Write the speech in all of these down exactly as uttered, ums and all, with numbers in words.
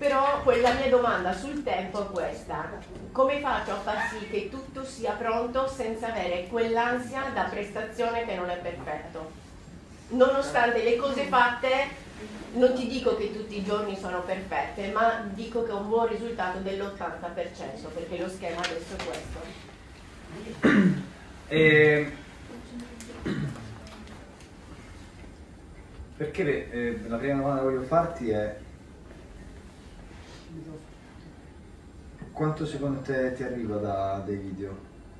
Però poi la mia domanda sul tempo è questa: come faccio a far sì che tutto sia pronto senza avere quell'ansia da prestazione che non è perfetto? Nonostante le cose fatte, non ti dico che tutti i giorni sono perfette, ma dico che ho un buon risultato dell'ottanta per cento, perché lo schema adesso è questo. E... perché eh, la prima domanda che voglio farti è: quanto secondo te ti arriva da dei video?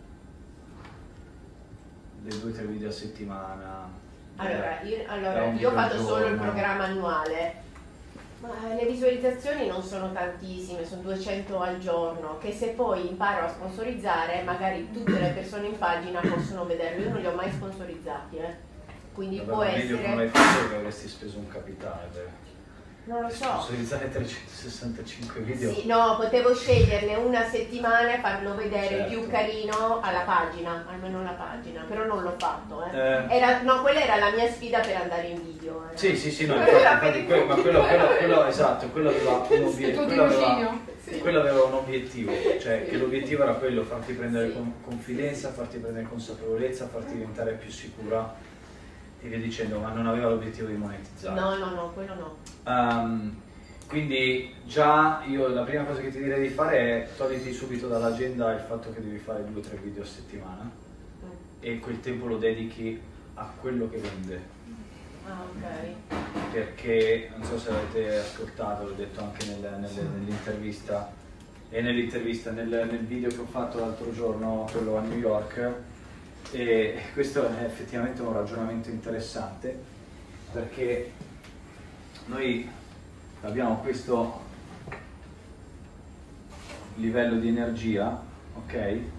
Dei due o tre video a settimana? Allora, io, allora, io ho fatto solo il programma annuale, ma le visualizzazioni non sono tantissime, sono duecento al giorno, che se poi imparo a sponsorizzare, magari tutte le persone in pagina possono vederlo. Io non li ho mai sponsorizzati, eh. Quindi Vabbè, può essere... essere... come l'hai fatto che avresti speso un capitale, beh. Non lo so. Sponsorizzare trecentosessantacinque video? Sì, no, potevo sceglierne una settimana e farlo vedere certo. più carino alla pagina, almeno la pagina, però non l'ho fatto. Eh. Eh. Era, no, quella era la mia sfida per andare in video. Era. Sì, sì, sì, no, infatti, infatti, quello, ma quello, quello, quello, esatto, quello aveva un obiettivo, quello aveva, quello aveva un obiettivo, cioè che l'obiettivo era quello: farti prendere sì. con, confidenza, farti prendere consapevolezza, farti diventare più sicura e via dicendo, ma non aveva l'obiettivo di monetizzare. No, no, no, quello no. Um, quindi già io la prima cosa che ti direi di fare è togliti subito dall'agenda il fatto che devi fare due o tre video a settimana mm. e quel tempo lo dedichi a quello che vende. Ah, ok. Perché non so se avete ascoltato, l'ho detto anche nel, nel, sì. nell'intervista e nell'intervista nel, nel video che ho fatto l'altro giorno, quello a New York. E questo è effettivamente un ragionamento interessante, perché noi abbiamo questo livello di energia, ok?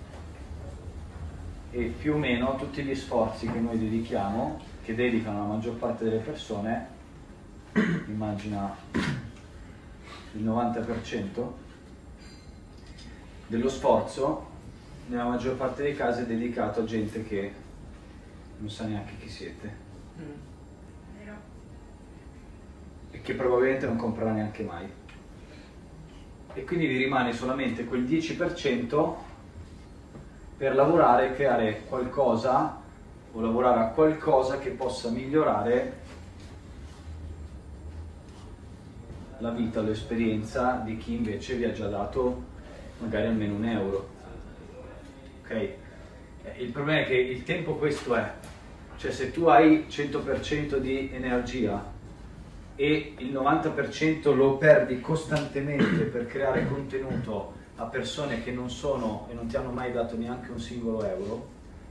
E più o meno tutti gli sforzi che noi dedichiamo, che dedicano la maggior parte delle persone, immagina il novanta per cento dello sforzo, nella maggior parte dei casi è dedicato a gente che non sa neanche chi siete mm. e che probabilmente non comprerà neanche mai, e quindi vi rimane solamente quel dieci per cento per lavorare e creare qualcosa o lavorare a qualcosa che possa migliorare la vita, l'esperienza di chi invece vi ha già dato magari almeno un euro. Okay. Il problema è che il tempo questo è, cioè se tu hai cento per cento di energia e il novanta per cento lo perdi costantemente per creare contenuto a persone che non sono e non ti hanno mai dato neanche un singolo euro,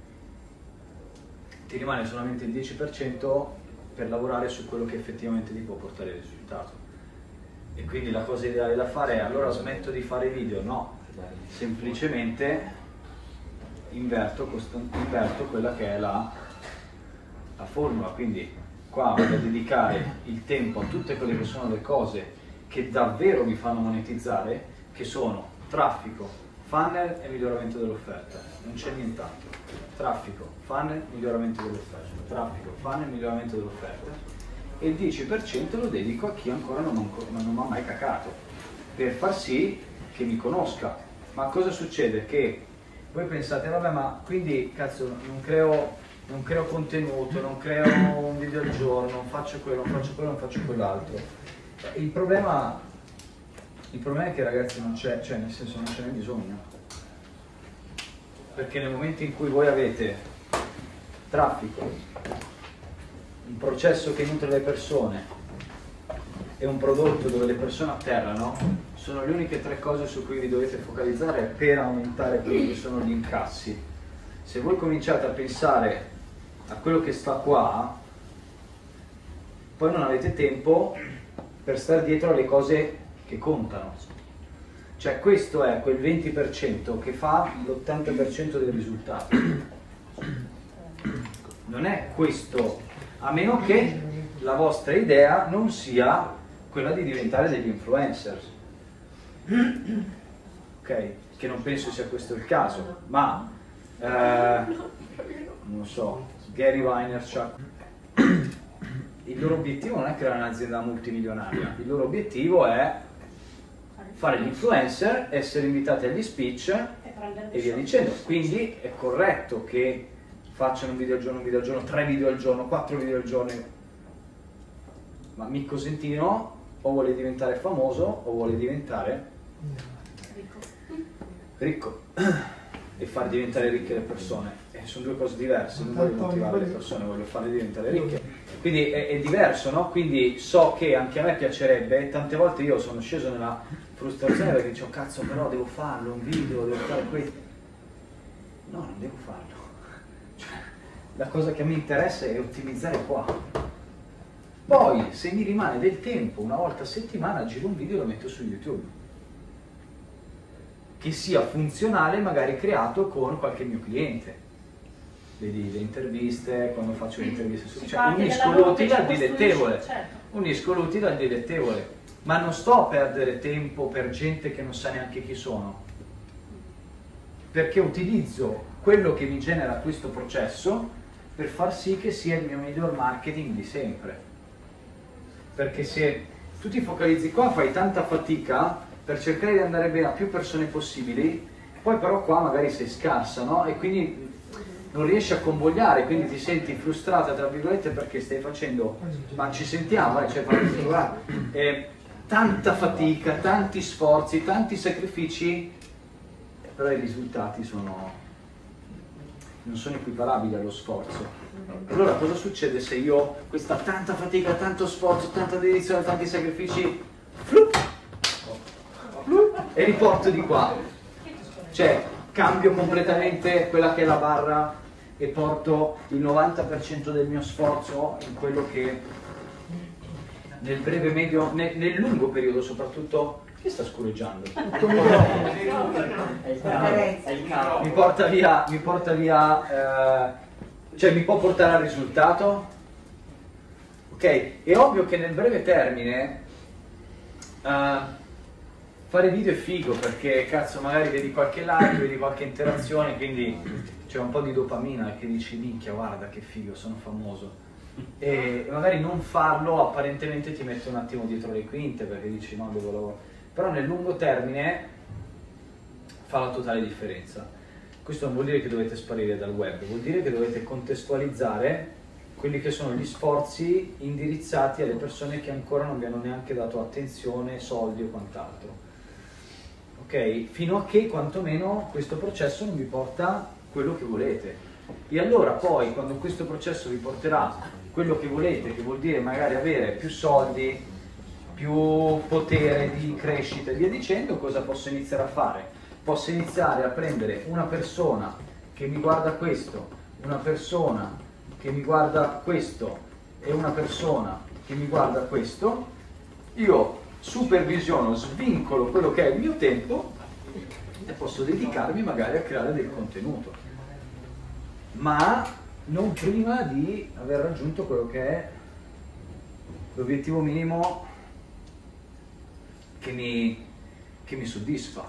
ti rimane solamente il dieci per cento per lavorare su quello che effettivamente ti può portare il risultato. E quindi la cosa ideale da fare è: allora smetto di fare video? No, semplicemente inverto, inverto quella che è la, la formula. Quindi qua vado a dedicare il tempo a tutte quelle che sono le cose che davvero mi fanno monetizzare, che sono traffico, funnel e miglioramento dell'offerta. Non c'è nient'altro. Traffico, funnel, miglioramento dell'offerta. Traffico, funnel, miglioramento dell'offerta. E il dieci per cento lo dedico a chi ancora non mi ha mai cacato, per far sì che mi conosca. Ma cosa succede? Che voi pensate: vabbè, ma quindi cazzo non creo, non creo contenuto, non creo un video al giorno, non faccio quello, non faccio quello, non faccio quell'altro. Il problema, il problema è che, ragazzi, non c'è, cioè nel senso non ce n'è bisogno. Perché nel momento in cui voi avete traffico, un processo che nutre le persone e un prodotto dove le persone atterrano, sono le uniche tre cose su cui vi dovete focalizzare per aumentare quelli che sono gli incassi. Se voi cominciate a pensare a quello che sta qua, poi non avete tempo per stare dietro alle cose che contano. Cioè questo è quel venti per cento che fa l'ottanta per cento dei risultati. Non è questo, a meno che la vostra idea non sia quella di diventare degli influencer. Ok? Che non penso sia questo il caso, ma eh, non so, Gary Vaynerchuk, il loro obiettivo non è creare un'azienda multimilionaria, il loro obiettivo è fare gli influencer, essere invitati agli speech e via dicendo. Quindi è corretto che facciano un video al giorno, un video al giorno, tre video al giorno, quattro video al giorno. Ma Micco Sentino o vuole diventare famoso o vuole diventare ricco e far diventare ricche le persone. E sono due cose diverse, non voglio motivare le persone, voglio farle diventare ricche. Quindi è, è diverso, no? Quindi so che anche a me piacerebbe, tante volte io sono sceso nella frustrazione perché dicevo cazzo però devo farlo, un video, devo fare questo. No, non devo farlo. Cioè, la cosa che a me interessa è ottimizzare qua. Poi se mi rimane del tempo, una volta a settimana giro un video e lo metto su YouTube. Che sia funzionale, magari creato con qualche mio cliente. Vedi le interviste, quando faccio le interviste su, cioè, unisco l'utile al dilettevole, certo. Unisco l'utile al dilettevole, ma non sto a perdere tempo per gente che non sa neanche chi sono, perché utilizzo quello che mi genera questo processo per far sì che sia il mio miglior marketing di sempre. Perché se tu ti focalizzi qua, fai tanta fatica per cercare di andare bene a più persone possibili, poi però qua magari sei scarsa, no? E quindi non riesci a convogliare, quindi ti senti frustrata tra virgolette perché stai facendo, ma ci sentiamo, eh, cioè, eh, tanta fatica, tanti sforzi, tanti sacrifici, però i risultati sono, non sono equiparabili allo sforzo. Allora cosa succede se io questa tanta fatica, tanto sforzo, tanta dedizione, tanti sacrifici flup, flup, e riporto di qua, cioè cambio completamente quella che è la barra e porto il novanta per cento del mio sforzo in quello che nel breve, medio, nel, nel lungo periodo soprattutto, che sta scureggiando? Mi porta via, mi porta via, eh, cioè mi può portare al risultato? Ok, è ovvio che nel breve termine uh, fare video è figo perché cazzo magari vedi qualche like, vedi qualche interazione, quindi c'è un po' di dopamina che dici minchia guarda che figo, sono famoso, e magari non farlo apparentemente ti mette un attimo dietro le quinte perché dici no devo lavorare, però nel lungo termine fa la totale differenza. Questo non vuol dire che dovete sparire dal web, vuol dire che dovete contestualizzare quelli che sono gli sforzi indirizzati alle persone che ancora non vi hanno neanche dato attenzione, soldi o quant'altro. Ok? Fino a che quantomeno questo processo non vi porta quello che volete. E allora poi quando questo processo vi porterà quello che volete, che vuol dire magari avere più soldi, più potere di crescita e via dicendo, cosa posso iniziare a fare? Posso iniziare a prendere una persona che mi guarda questo, una persona che mi guarda questo e una persona che mi guarda questo, io supervisiono, svincolo quello che è il mio tempo e posso dedicarmi magari a creare del contenuto, ma non prima di aver raggiunto quello che è l'obiettivo minimo che mi, che mi soddisfa.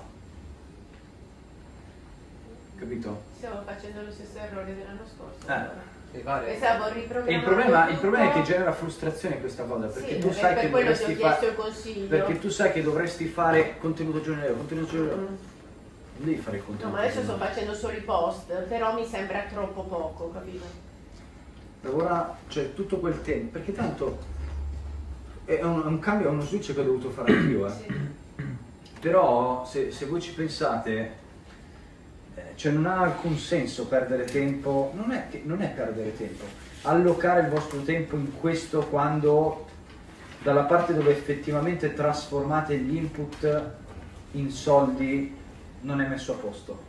Capito? Stiamo facendo lo stesso errore dell'anno scorso. Eh. Pensavo E il problema, il problema è che genera frustrazione questa cosa, perché sì, tu sai per che quello dovresti ti ho chiesto fare il consiglio. perché tu sai che dovresti fare contenuto giornaliero, contenuto giornaliero. Mm. Non devi fare il contenuto. No, ma adesso sto facendo solo i post, però mi sembra troppo poco, capito? Lavora, cioè tutto quel tempo, perché tanto è un, è un cambio, è uno switch che ho dovuto fare anch'io, eh. Sì. Però se, se voi ci pensate, cioè non ha alcun senso perdere tempo, non è, che, non è perdere tempo, allocare il vostro tempo in questo quando dalla parte dove effettivamente trasformate gli input in soldi non è messo a posto.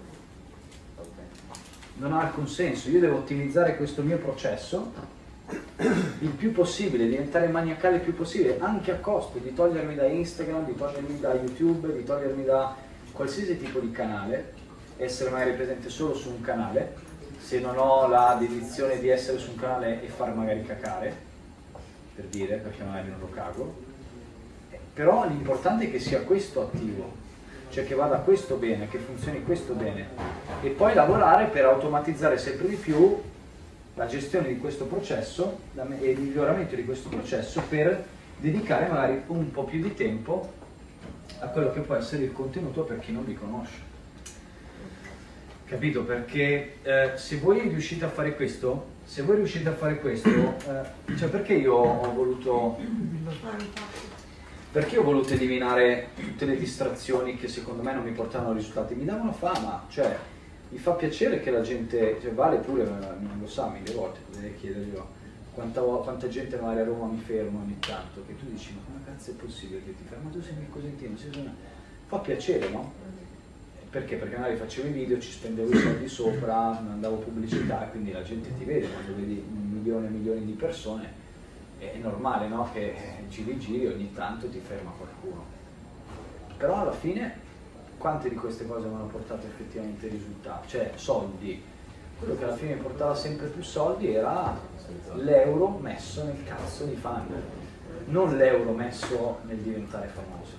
Non ha alcun senso, io devo ottimizzare questo mio processo il più possibile, diventare maniacale il più possibile, anche a costo di togliermi da Instagram, di togliermi da YouTube, di togliermi da qualsiasi tipo di canale, essere magari presente solo su un canale, se non ho la dedizione di essere su un canale e far magari cacare, per dire, perché magari non lo cago, però l'importante è che sia questo attivo, cioè che vada questo bene, che funzioni questo bene, e poi lavorare per automatizzare sempre di più la gestione di questo processo e il miglioramento di questo processo per dedicare magari un po' più di tempo a quello che può essere il contenuto per chi non vi conosce. Capito? Perché eh, se voi riuscite a fare questo, se voi riuscite a fare questo, eh, cioè perché io ho voluto, perché ho voluto eliminare tutte le distrazioni che secondo me non mi portavano risultati, mi davano fama, cioè mi fa piacere che la gente, cioè Vale pure non lo sa mille volte, potrei chiederglielo, quanta, quanta gente magari a Roma mi ferma ogni tanto, che tu dici ma come cazzo è possibile che ti ferma, tu sei cosentino, sei cosentino, fa piacere, no? Perché? Perché magari facevo i video, ci spendevo i soldi sopra, mandavo pubblicità, quindi la gente ti vede, quando vedi un milione e milioni di persone, è normale, no? Che giri giri ogni tanto ti ferma qualcuno. Però alla fine, quante di queste cose mi hanno portato effettivamente risultati? Cioè, soldi. Quello che alla fine portava sempre più soldi era l'euro messo nel cazzo di fan, non l'euro messo nel diventare famoso.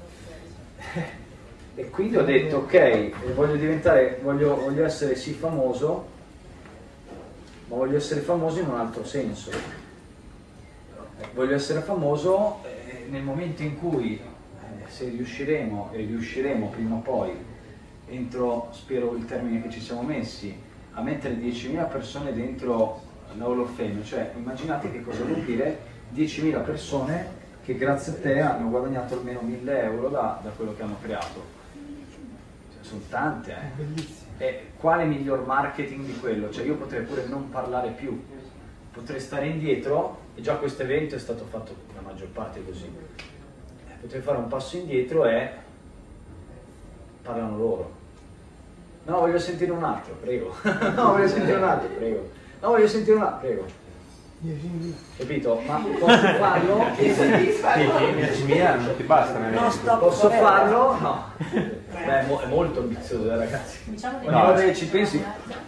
E quindi ho detto ok, voglio diventare, voglio, voglio essere sì famoso, ma voglio essere famoso in un altro senso. Voglio essere famoso eh, nel momento in cui, eh, se riusciremo, e riusciremo prima o poi, entro, spero il termine che ci siamo messi, a mettere diecimila persone dentro la Hall of Fame, cioè immaginate che cosa vuol dire diecimila persone che grazie a te hanno guadagnato almeno mille euro da, da quello che hanno creato. Sono tante, eh. E quale miglior marketing di quello? Cioè io potrei pure non parlare più, potrei stare indietro, e già questo evento è stato fatto la maggior parte così, potrei fare un passo indietro e parlano loro. No, voglio sentire un altro, prego. No, voglio sentire un altro, prego. No, voglio sentire un altro, prego. Capito? Ma posso farlo? diecimila non ti bastano. No, posso farlo? No. Beh, è, mo è molto ambizioso, eh, ragazzi. Ogni volta che ci pensi.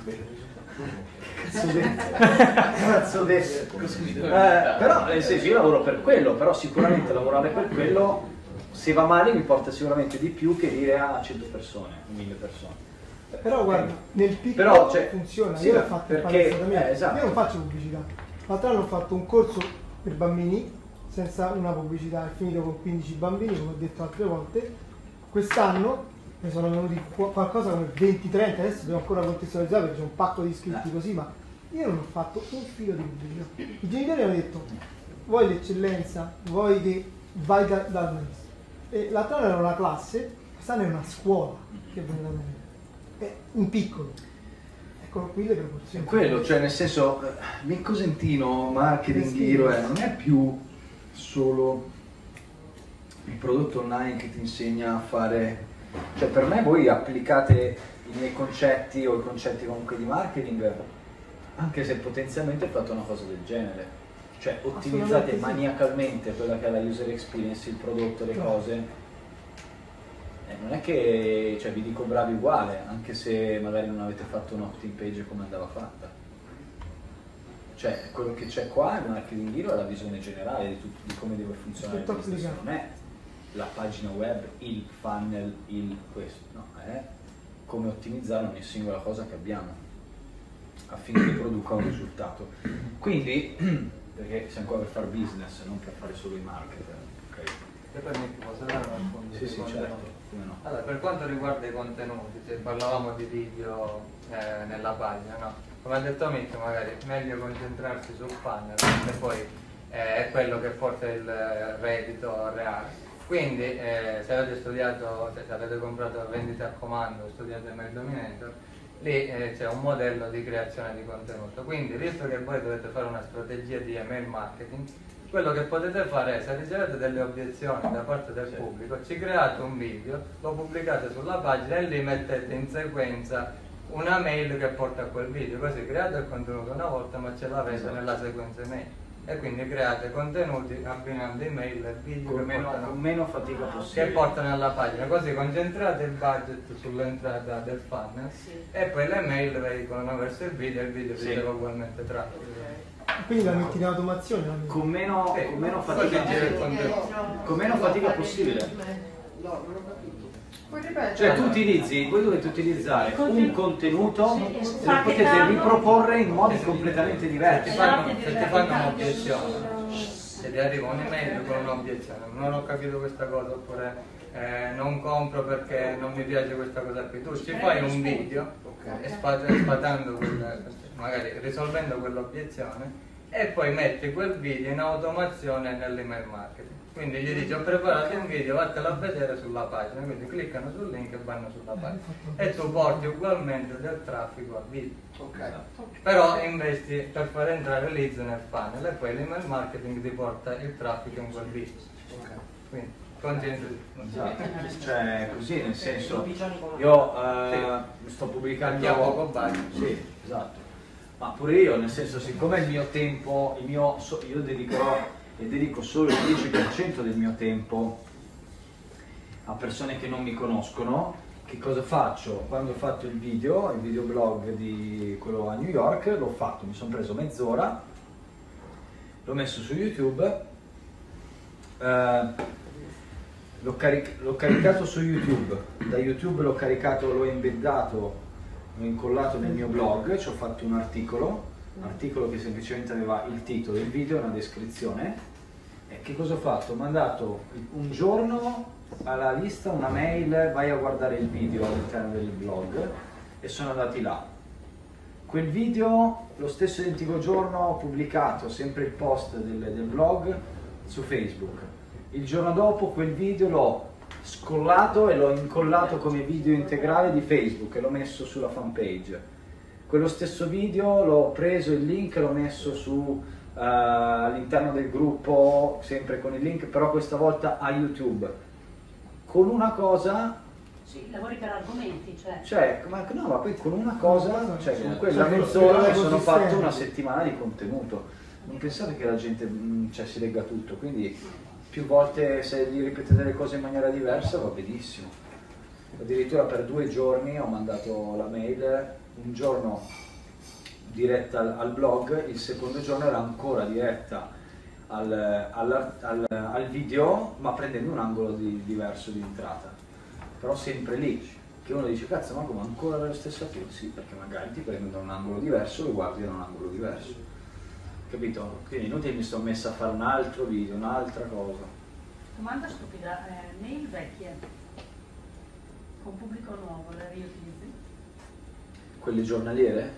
Cazzo detto. Cazzo detto. Eh, però nel senso io lavoro per quello, però sicuramente lavorare per quello, se va male mi porta sicuramente di più che dire a cento persone, mille persone. Però guarda, nel piccolo però, cioè, funziona, sì, io l'ho fatto perché, in palestra, eh, esatto. Io non faccio pubblicità. L'altro anno ho fatto un corso per bambini senza una pubblicità, è finito con quindici bambini, come ho detto altre volte. Quest'anno ne sono venuti qualcosa come venti trenta, adesso devo ancora contestualizzare perché c'è un pacco di iscritti così, ma io non ho fatto un filo di pubblicità. I genitori hanno detto, vuoi l'eccellenza, vuoi che vai da, dal maestro. E l'altro anno era una classe, quest'anno è una scuola che viene da me. È un piccolo. Eccolo qui le proporzioni. È quello, cioè nel senso, il Cosentino Marketing Hero non è più solo il prodotto online che ti insegna a fare, cioè per me voi applicate i miei concetti o i concetti comunque di marketing, anche se potenzialmente fate una cosa del genere, cioè ottimizzate maniacalmente quella che è la user experience, il prodotto, le cose. Eh, non è che, cioè, vi dico bravi uguale, anche se magari non avete fatto un opt-in page come andava fatta. Cioè, quello che c'è qua nel marketing hero è la visione generale di, tutto, di come deve funzionare il business, non è la pagina web, il funnel, il questo, no, è come ottimizzare ogni singola cosa che abbiamo affinché produca un risultato. Quindi, perché siamo qua per fare business, non per fare solo i marketer, ok? E poi mi posso dare una risposta? Sì, sì, certo. Come no. Allora, per quanto riguarda i contenuti, se parlavamo di video eh, nella pagina, no? Come ha detto Mick, magari è meglio concentrarsi sul funnel, che poi eh, è quello che porta il reddito reale. Quindi eh, se avete studiato, se avete comprato vendita a comando, studiate Email Dominator, lì eh, c'è un modello di creazione di contenuto. Quindi, visto che voi dovete fare una strategia di email marketing, quello che potete fare è, se ricevete delle obiezioni da parte del pubblico, ci create un video, lo pubblicate sulla pagina e lì mettete in sequenza una mail che porta a quel video, così create il contenuto una volta ma ce l'avete esatto. nella sequenza email. E quindi create contenuti abbinando email e video con, che meno, portano, con meno fatica possibile, che portano alla pagina, così concentrate il budget sull'entrata del funnel sì. e poi le mail veicolano verso il video e il video sì. riceve ugualmente traffico. Quindi la metti in automazione? Con meno, eh, con meno fatica, con meno fatica possibile. No, non ho capito. Cioè tu utilizzi, voi dovete utilizzare un contenuto e lo potete riproporre in modi completamente diversi. Se ti fanno un'obiezione, se ti arriva un'email con un'obiezione, non ho capito questa cosa, oppure eh, non compro perché non mi piace questa cosa qui. Tu ci fai un video espatando quel, magari risolvendo quell'obiezione, e poi metti quel video in automazione nell'email marketing. Quindi gli dici: ho preparato un video, vattelo a vedere sulla pagina, quindi cliccano sul link e vanno sulla pagina, e tu porti ugualmente del traffico al video. Okay. Però investi per far entrare leads nel funnel, e poi l'email marketing ti porta il traffico in quel video. Okay. Quindi continui. Esatto. Cioè così, nel senso, io eh, sto pubblicando a poco budget. Sì, esatto. Ma pure io, nel senso, siccome il mio tempo, il mio, io dedicherò e dedico solo il dieci per cento del mio tempo a persone che non mi conoscono, che cosa faccio? Quando ho fatto il video, il videoblog di quello a New York, l'ho fatto, mi sono preso mezz'ora, l'ho messo su YouTube, eh, l'ho, caric l'ho caricato su YouTube, da YouTube l'ho caricato, l'ho embeddato, l'ho incollato nel mio blog, ci ho fatto un articolo, un articolo che semplicemente aveva il titolo, il video e una descrizione. E che cosa ho fatto? Ho mandato un giorno alla lista una mail: vai a guardare il video all'interno del blog, e sono andati là. Quel video, lo stesso identico giorno, ho pubblicato sempre il post del, del blog su Facebook. Il giorno dopo quel video l'ho scollato e l'ho incollato come video integrale di Facebook e l'ho messo sulla fanpage. Quello stesso video l'ho preso il link e l'ho messo su uh, all'interno del gruppo, sempre con il link, però questa volta a YouTube, con una cosa. Sì, lavori per argomenti, cioè. Cioè, ma no, ma poi con una cosa, cioè con quella mezz'ora mi sono fatto una settimana di contenuto. Non pensate che la gente mh, cioè, si legga tutto, quindi più volte se gli ripetete le cose in maniera diversa va benissimo. Addirittura per due giorni ho mandato la mail, un giorno diretta al, al blog, il secondo giorno era ancora diretta al, al, al, al video, ma prendendo un angolo di, diverso di entrata. Però sempre lì, che uno dice: cazzo, ma come ancora la stessa cosa? Sì, perché magari ti prendono da un angolo diverso e guardi da un angolo diverso. Capito? Quindi inutile mi sono messa a fare un altro video, un'altra cosa. Domanda stupida, eh, mail vecchie con pubblico nuovo, le riutilizzi? Quelle giornaliere?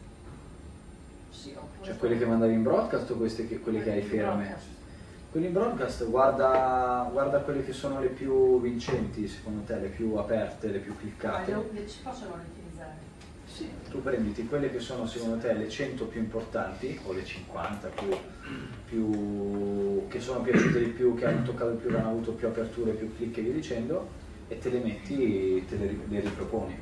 Sì, oppure Cioè quelle che mandavi in broadcast o queste che, quelle che hai ferme? Quelle in broadcast, guarda, guarda quelle che sono le più vincenti secondo te, le più aperte, le più cliccate. Ma le, ci possono riutilizzare? Sì, tu prenditi quelle che sono secondo te le cento più importanti, o le cinquanta più, più che sono piaciute di più, che hanno toccato di più, che hanno avuto più aperture, più click e via dicendo, e te le metti, te le, le riproponi.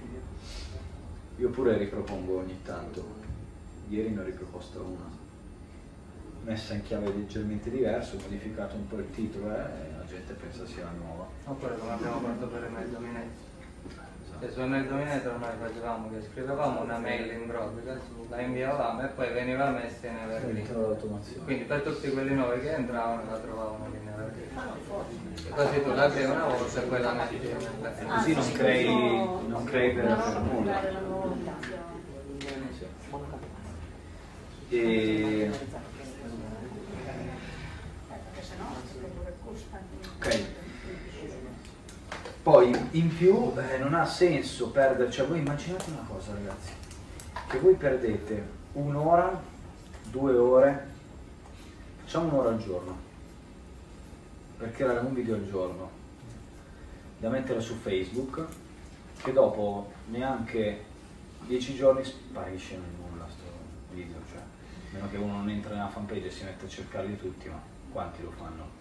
Io pure ripropongo ogni tanto. Ieri ne ho riproposta una, messa in chiave leggermente diversa, ho modificato un po' il titolo eh, e la gente pensa sia nuova. Oppure come abbiamo fatto per email dominator. E su email dominator noi facevamo che scrivevamo una mail in broadcast, la inviavamo e poi veniva messa in evergreen. Quindi per tutti quelli nuovi che entravano la trovavano in evergreen. Così tu la crei una volta e poi la metti in Così non crei, non crei per, per nulla. E... ok. Poi in più eh, non ha senso perdere, cioè voi immaginate una cosa ragazzi, che voi perdete un'ora, due ore, facciamo un'ora al giorno, per creare un video al giorno, da mettere su Facebook, che dopo neanche dieci giorni sparisce nel nulla sto video, cioè, a meno che uno non entra nella fanpage e si mette a cercarli tutti, ma quanti lo fanno?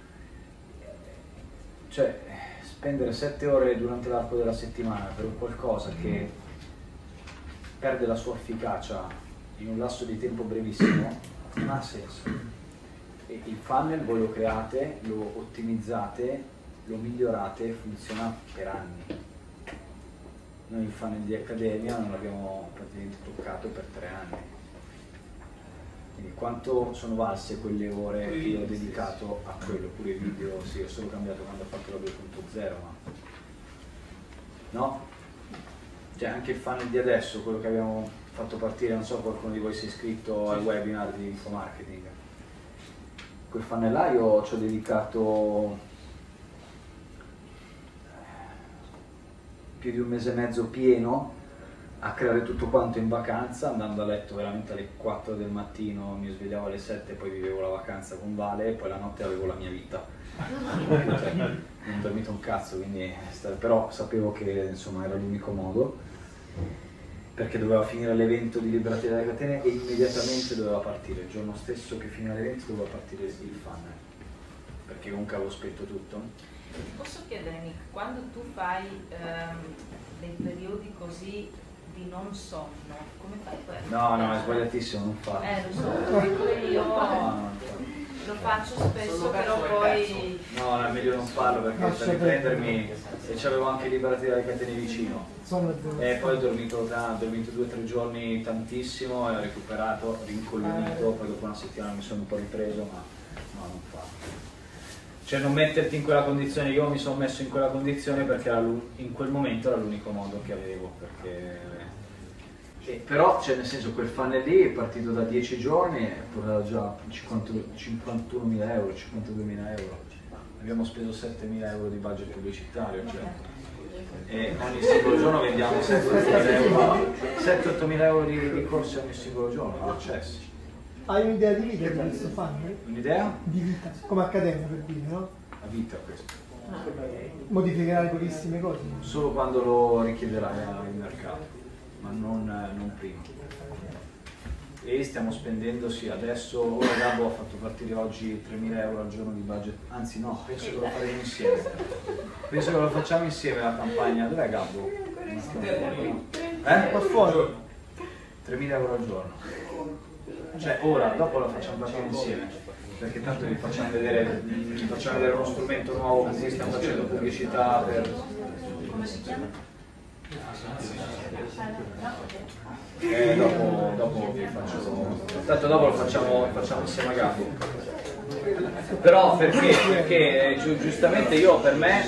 Cioè, spendere sette ore durante l'arco della settimana per qualcosa che perde la sua efficacia in un lasso di tempo brevissimo non ha senso. E il funnel voi lo create, lo ottimizzate, lo migliorate, funziona per anni. Noi il funnel di Accademia non l'abbiamo praticamente toccato per tre anni. Quindi quanto sono valse quelle ore che io ho dedicato a quello, pure i video, sì, ho solo cambiato quando ho fatto la due punto zero, ma no? Cioè anche il funnel di adesso, quello che abbiamo fatto partire, non so qualcuno di voi si è iscritto al webinar di infomarketing. quel fannellaio ci ho dedicato più di un mese e mezzo pieno a creare tutto quanto in vacanza, andando a letto veramente alle quattro del mattino, mi svegliavo alle sette, poi vivevo la vacanza con Vale e poi la notte avevo la mia vita. Cioè, non ho dormito un cazzo, quindi, però sapevo che insomma era l'unico modo, perché doveva finire l'evento di Liberate dalle Catene e immediatamente doveva partire, il giorno stesso che finiva l'evento doveva partire il funnel, perché comunque avevo spento tutto. Posso chiedere, Nick, quando tu fai ehm, dei periodi così di non sonno, come fai per... No, no, è sbagliatissimo, non farlo. Eh, lo so, io No, non lo faccio spesso, però poi... No, no, è meglio non farlo perché Lascia per riprendermi, e c'avevo anche Liberati dalle Catene vicino. Sono E poi ho dormito, ho dormito due o tre giorni tantissimo e ho recuperato, rincoglionito, poi dopo una settimana mi sono un po' ripreso, ma no, non farlo. Cioè non metterti in quella condizione, io mi sono messo in quella condizione perché era in quel momento era l'unico modo che avevo, perché... E però, cioè nel senso, quel funnel lì è partito da dieci giorni e portava già cinquantunomila euro, cinquantaduemila euro. Abbiamo speso settemila euro di budget pubblicitario, cioè. E ogni singolo giorno vendiamo sette ottomila euro di, di corsi ogni singolo giorno, di accessi. Hai un'idea di vita di questo funnel? Un'idea? Di vita, come accademia per dire, no? La vita questa. Modificherai pochissime cose. Solo quando lo richiederà il mercato, ma non, non prima. E stiamo spendendo, sì, adesso, ora Gabbo ha fatto partire oggi tremila euro al giorno di budget, anzi no, penso che lo faremo insieme. Penso che lo facciamo insieme la campagna. Dov'è Gabbo? Eh? Qua fuori. tremila euro al giorno. Cioè ora, dopo lo facciamo partire insieme, perché tanto vi facciamo vedere, vi facciamo vedere uno strumento nuovo con cui stiamo facendo pubblicità per... Come si chiama? Eh, dopo, dopo vi faccio, tanto dopo lo facciamo, facciamo insieme a Gabbo. Però perché? Perché gi giustamente io per me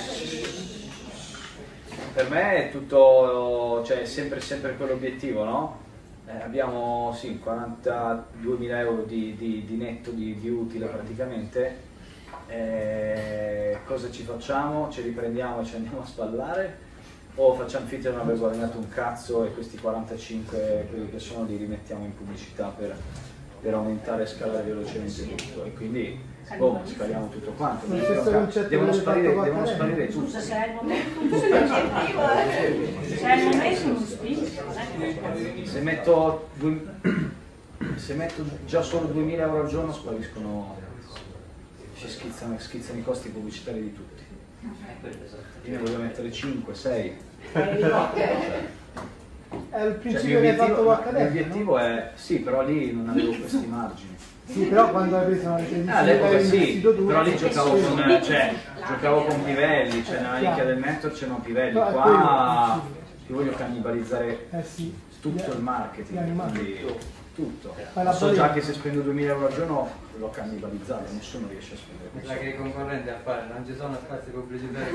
per me è tutto, cioè è sempre, sempre quell'obiettivo, no? Eh, abbiamo sì, quarantaduemila euro di, di, di netto di, di utile praticamente. Eh, cosa ci facciamo? Ci riprendiamo e ci andiamo a sballare? O facciamo finta di non aver guadagnato un cazzo e questi quarantacinque, quelli che sono, li rimettiamo in pubblicità per, per aumentare e scalare velocemente tutto, e quindi boh, scaliamo tutto quanto. Lo stesso concetto Devono che sparire, hai fatto devono qua sparire Scusa, tutti. se hai il momento, se hai il momento non spingi, non è che... Se metto, due, se metto già solo duemila euro al giorno spariscono, ci schizzano, schizzano i costi pubblicitari di tutti. Io ne voglio mettere cinque, sei. È il Cioè, principio che hai fatto con accademia. l'obiettivo è, sì, però lì non avevo questi margini. Sì, però quando hai preso la televisione, Ah, all'epoca hai sì, investito tu, però lì giocavo sì. con, cioè, giocavo con pivelli, cioè nella nicchia del network c'erano pivelli, No, è qua quello, io voglio cannibalizzare Eh sì. tutto il Gli marketing, animali. quindi tutto. Fai la So bolletta. già che se spendo duemila euro al giorno l'ho cannibalizzato, nessuno riesce a spendere La questo. che i concorrenti a fare, non ci sono spazi pubblicitari.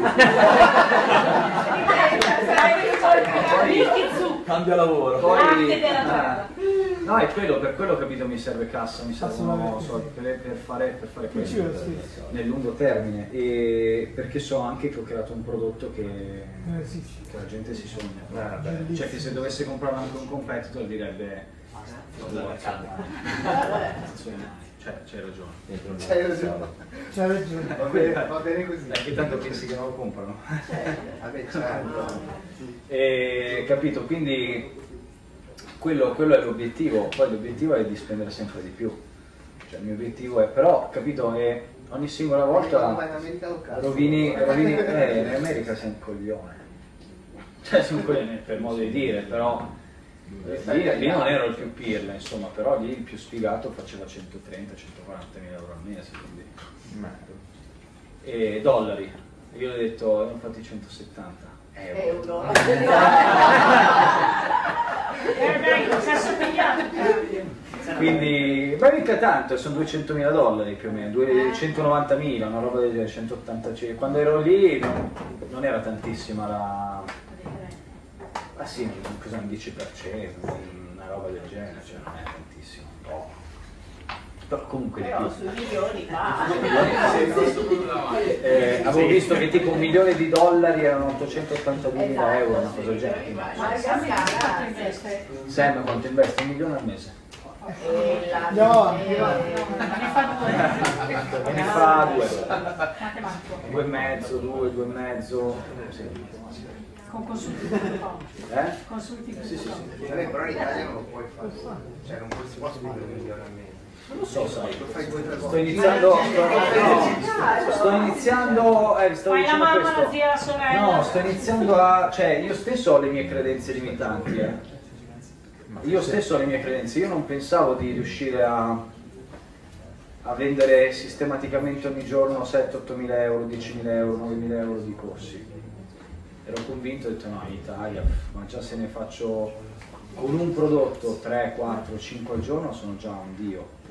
Cambia lavoro. Poi, Arte della ah, strada. no, è quello, per quello capito mi serve cassa, mi servono Assolutamente. soldi per, per fare, per fare Principio questo è lo stesso. nel lungo termine, e perché so anche che ho creato un prodotto che, Eh, sì, sì. che la gente si sogna. Bellissimo. Cioè che se dovesse comprare anche un competitor direbbe cioè, c'hai ragione. C'hai ragione. C'hai ragione. Va bene, va bene così. Perché tanto pensi che non lo comprano. Vabbè, certo. E, capito? Quindi quello, quello è l'obiettivo, poi l'obiettivo è di spendere sempre di più. Cioè il mio obiettivo è, però, capito, è ogni singola volta Ma in America lo cazzo. rovini, rovini eh, in America sei un coglione. Cioè sei un coglione per modo di dire, però lì, lì non ero il più pirla, insomma, però lì il più sfigato faceva centotrenta centoquaranta mila euro al mese, quindi. E dollari. Io gli ho detto, ne ho fatti centosettanta euro. Euro. Eh dai, cazzo pigliato. Quindi, beh, mica tanto, sono duecentomila dollari più o meno, duecentonovantamila, una roba del genere, centottantacinque. Quando ero lì non, non era tantissima la... Ah sì, cosa, un dieci per cento, una roba del genere, cioè non è tantissimo. Oh. Però comunque di Però più. sui milioni va. Eh, avevo visto che tipo un milione di dollari erano ottocentottantadumila euro, una cosa del genere. Larga Sammy, quanto scala. investe? Sam quanto investe? Un milione al mese. E la- No, e- No, ne fa due. Ne fa due. Matematico. Due e mezzo, due, due e mezzo. Sì. Con consulti per Eh? Consulti per Sì, sì, sì. Vabbè, però in Italia non lo puoi fare. Cioè non puoi, si può spendere un milione al mese. Non lo so, sai. Fai due o tre Sto volte. iniziando. No, sto iniziando. Eh, sto Fai la dicendo mamma, la questo. zia, la sorella. No, sto iniziando a. Cioè, io stesso ho le mie credenze limitanti, eh. Io stesso ho le mie credenze, io non pensavo di riuscire a, a vendere sistematicamente ogni giorno sette otto mila euro, dieci mila euro, nove mila euro di corsi. Ero convinto, ho detto no, in Italia, ma già se ne faccio con un prodotto tre, quattro, cinque al giorno sono già un dio.